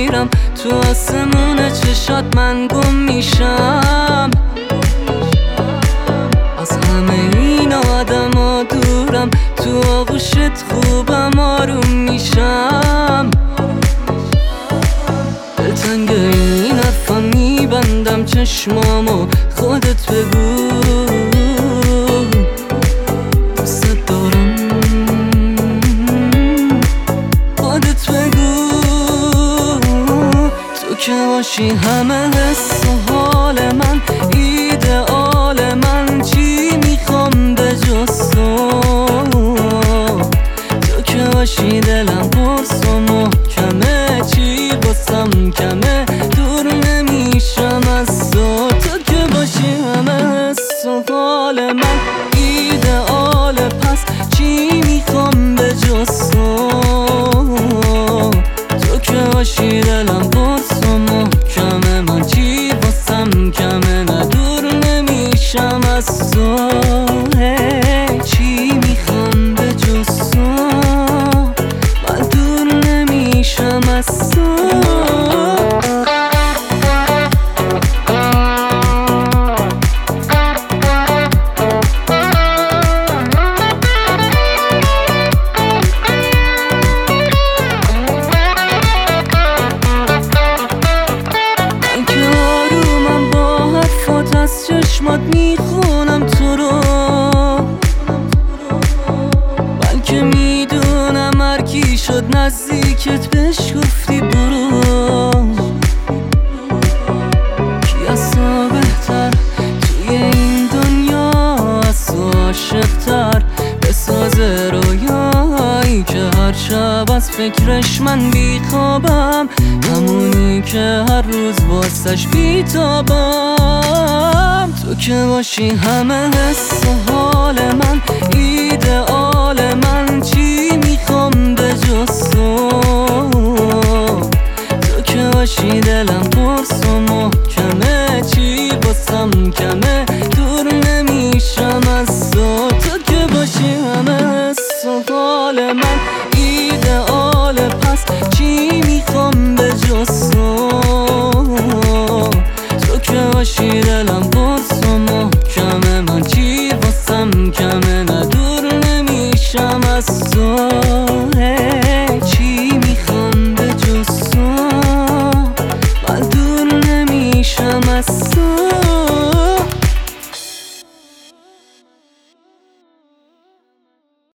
میرم تو آسمون چشات من گم میشم. از همه این آدما دورم تو آغوشت خوبم آروم میشم. دلتنگ این حرفم میبندم چشمامو خودت بگو دوست دارم. خودت بگو تو که باشی همه حس و حال من ایدئال من. چی میخوام به جز تو که باشی دلم قرص و محکمه. چی باسم کمه دور نمیشم از تو. تو که باشی همه حس و حال من ایدئال پس چی میخوام به جز تو که باشی دلم قرص و محکمه. من چی باسم کمه نه دور نمیشم از تو. چی میخوام به جز تو من دور نمیشم از تو. چشمات میخونم تو رو بلکه میدونم هر کی شد نزدیکت بهش گفتی برو. کی از تو بهتر توی این دنیا از تو عاشق‌تر بسازه رویایی که هر شب از فکرش من بیخوابم. همونی که هر روز واسش بیتابم. تو که باشی همه حس و حال من ایدئال من. چی میخوام به جز تو که باشی دلم قرص و محکمه. چی باسم کمه دور نمیشم از تو. تو که باشی همه حس و حال من ایدئال پس چی میخوام به جز تو که باشی دلم قرص و محکمه. من چی باسم کمه نه دور نمیشم از تو. چی میخوام به جز تو من دور نمیشم از تو.